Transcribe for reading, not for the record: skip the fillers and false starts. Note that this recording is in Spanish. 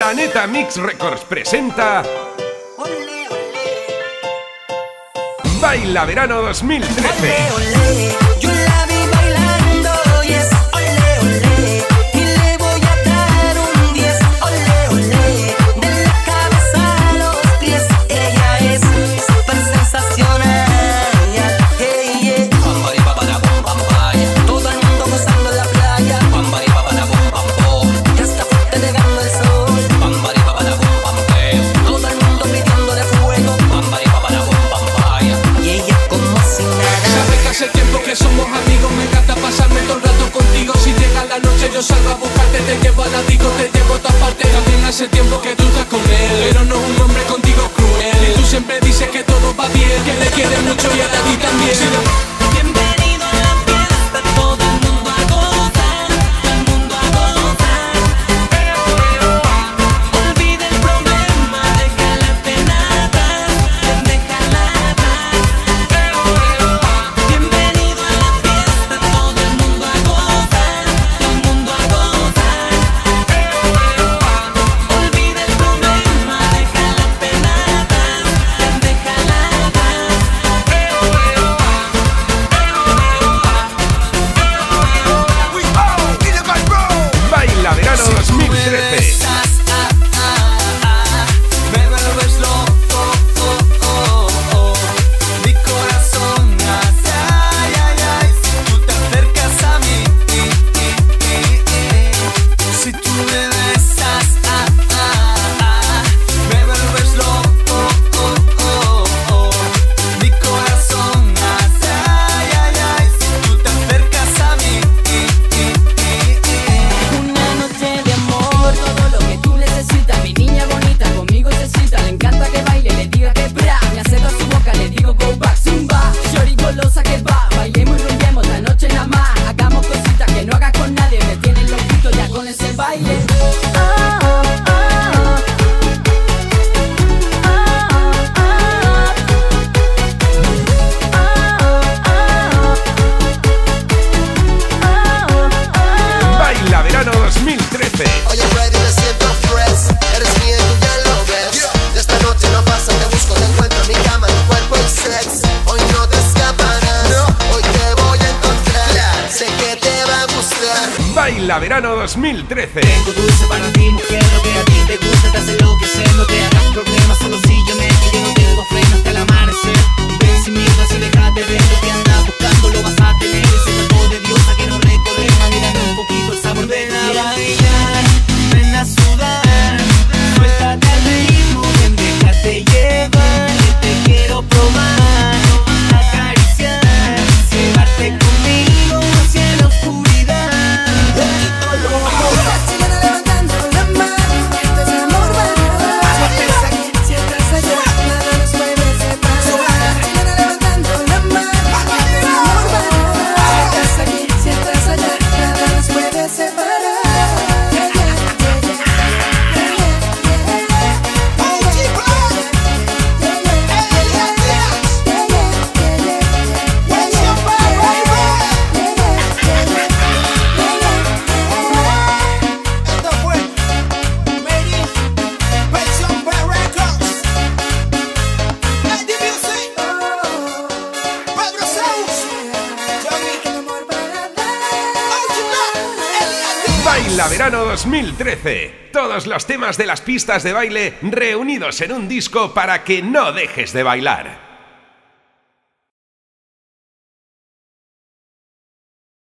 Aneta Mix Records presenta Baila Verano 2013. Yo la vi bailando y es ole, ole. Y le voy a dar un 10, ole, ole. De la cabeza a los pies, ella es súper sensacional. Hey, yeah. Bambari babada bom bam baya. Todo el mundo gozando en la playa. Bambari babada bom bam bom. Ya está fuerte negando el sol. Bambari babada bom bam bam. Todo el mundo pidiéndole fuego. Bambari babada bom bam baya. Y ella como si nada. Sabes que hace tiempo que somos amigos, me encanta pasarme todo el rato contigo. Si llega la noche yo salgo a buscarte, te llevo a la disco, te llevo a todas partes. También hace tiempo que tú estás con él, pero no es un hombre contigo cruel. Y tú siempre dices que todo va bien, que le quieres mucho y a ti también. Bienvenido a la fiesta, todo el mundo a gozar, todo el mundo a gozar. Olvida el problema, deja la pena atrás, déjala atrás. Bienvenido a la fiesta, todo el mundo a gozar, todo el mundo a gozar. Olvida el problema, deja la pena atrás, déjala atrás. Baila Verano 2013. Me vuelves loco, mi corazón hace ay, ay, ay. Si tú te acercas a mí, si tú me besas, me vuelves loco, mi corazón hace ay, ay, ay. Si tú te acercas a mí. Una noche de amor, todo lo que tú necesitas. Mi niña bonita conmigo se cita. Le encanta que baile, le diga que bra. Me acerco a su boca, le digo go back, zumba. Shorty golosa que va, bailemos y rollemos la noche nada más. Hagamos cositas que no hagas con nadie. Me tienes loquito ya con ese baile. Baila Verano 2013. Oye Freddy, me siento fresh. Eres mía y tú ya lo ves. De esta noche no pasa, te busco, te encuentro en mi cama, tu cuerpo y sex. Hoy no te escaparás, hoy te voy a encontrar. Sé que te va a gustar. Baila Verano 2013. Tengo dulce para ti, mujer, lo que a ti te gusta te hace enloquecer. No te hagas problemas, solo si yo me quedo, no tengo freno hasta el amanecer. Ven sin miedo, así déjate ver lo que andas buscando, lo vas a tener. Ese cuerpo de diosa que no recorre, mírame un poquito el sabor de la bailar. Ven a sudar, suéltate al ritmo, ven, déjate llevar. Que te quiero probar, acariciar, llevarte conmigo hacia la oscuridad. Sigan levantando la mano, esto es amor verdad. Si estás aquí, si estás allá, nada nos puede separar. Sigan levantando la mano, esto es amor verdad. Si estás aquí, si estás allá, nada nos puede separar. Esto fue Mary, Pension Bear Records. Lady Music, Pedro Zeus, Johnny, Baila Verano 2013. Todos los temas de las pistas de baile reunidos en un disco para que no dejes de bailar.